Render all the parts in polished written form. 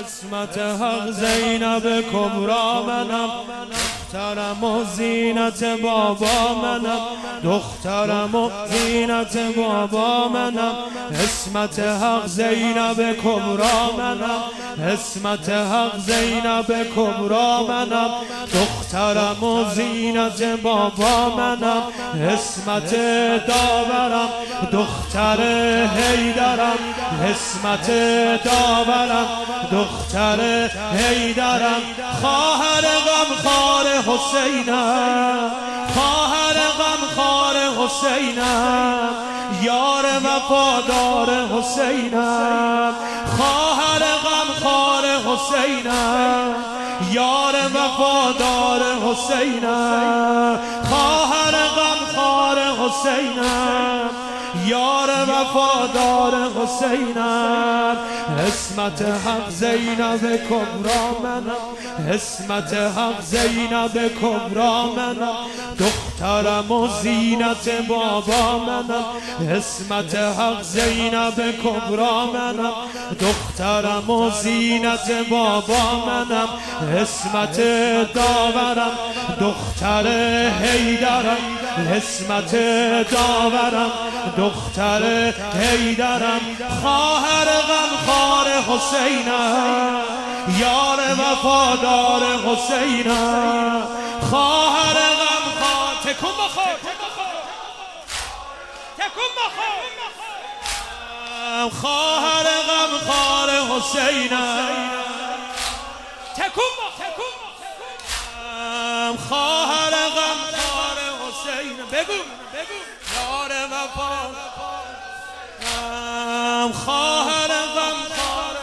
قسمت حق زینب کبرا منم، دخترم و زینت بابا منم، دخترم و زینت بابا منم. قسمت حق زینب کبرا منم، قسمت حق زینب کبرا منم، دخترم و زینت بابا منم. قسمت داورم دختر حیدرم، قسمت داورم دختر حیدرم. خواهر غمخوار حسینم، خواهر غمخوار حسینم، یار وفادار حسینم. خواهر غمخوار حسینم، یار وفادار حسینم. خواهر غمخوار حسینم، یار وفادار حسینم. قسمت حق زینب کبرا منم، قسمت حق زینب کبرا منم، دخترم و زینت بابا منم. قسمت حق زینب کبرا منم، دخترم و زینت بابا منم. قسمت داورم دختر حیدرم، قسمت داورم دختر حیدرم. خواهر غمخوار حسینم، یار وفادار حسینم. خواهر غمخوار تکون بخور، تکون بخور. خواهر غمخوار حسینم، تکون بخور. خواهر غمخوار حسینم، بگو یار وفا. خواهر غمخوار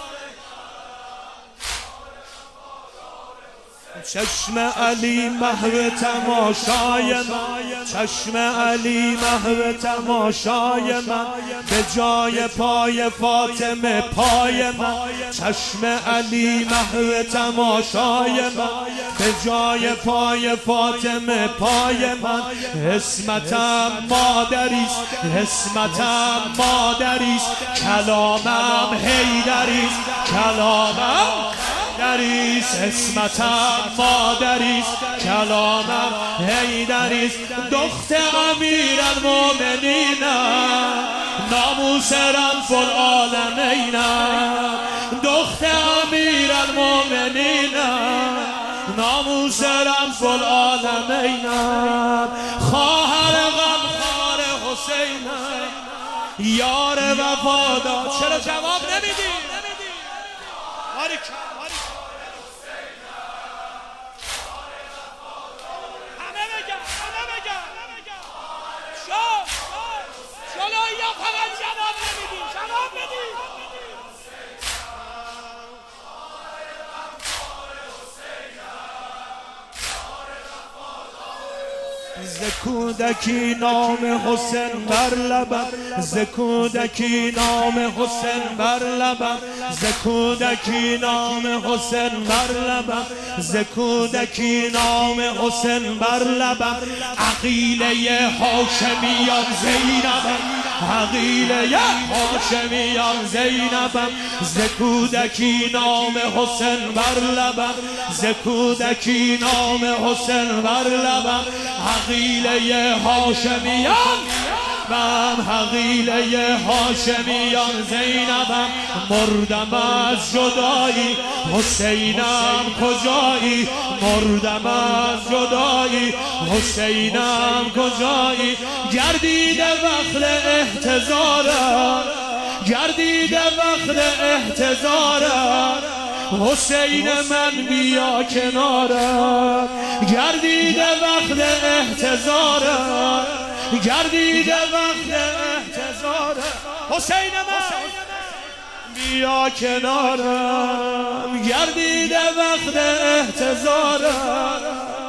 چشم علی محو تماشای من، چشم علی محو تماشای من، به جای پای فاطمه پای من. چشم علی محو تماشای من، به جای پای فاطمه پای من. قسمتم مادریست، قسمتم مادریست، کلامم حیدریست، کلامم حیدریست. قسمتم مادریست، کلامم حیدریست. دختر امیرالمومنینم، ناموس رب العالمینم. دختر امیرالمومنینم، ناموس رب العالمینم. خواهر غمخوار حسینم، یار وفادار. چرا جواب نمیدی؟ جلویا فقط جواب نمیدی، جواب بدی. ز کودکی نام حسین بر لبم، ز کودکی نام حسین بر لبم، ز کودکی نام حسین بر لبم، ز کودکی نام حسین بر لبم. عقیله هاشمیان زینبم، عقیله هاشمیان زینبم. ز کودکی نام حسین بر لبم، ز کودکی نام حسین بر لبم. عقیله هاشمیان من، عقیله هاشمیان زینبم. مردم از جدایی حسینم کجایی، مردم از جدایی حسینم کجایی. گردیده وقت احتضارم، گردیده وقت احتضارم. حسین من بیا کنارم، گردیده وقت احتضارم، گردیده وقت احتضارم. حسین من بیا کنارم، گردیده وقت احتضارم.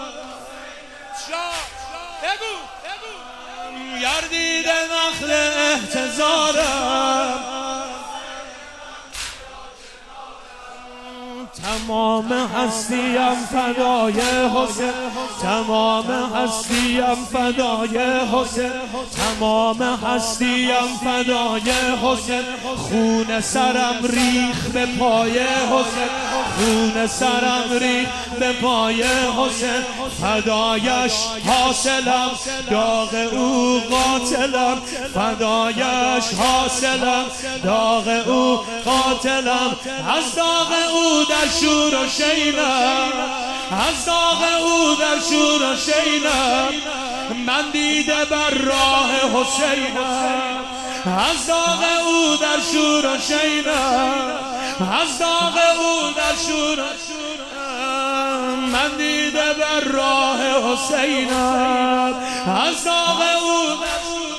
بگو گردیده وقت احتضارم. تمام هستیم فدای حسین، تمام هستیم فدای حسین، تمام هستیم فدای حسین. خون سرم ریخ به پای حسین، خون سرم ریخ به پای حسین. فدایش حاصلم، داغ او قاتلم، فدایش حاصلم، داغ او قاتلم. از داغ او در شور و شینم، از داغ او در شور و شینم. من دیده بر راه حسینم، از داغ او در شور و شینم، از داغ او در شور و شینم. من دیده بر راه حسینم، از داغ او در شور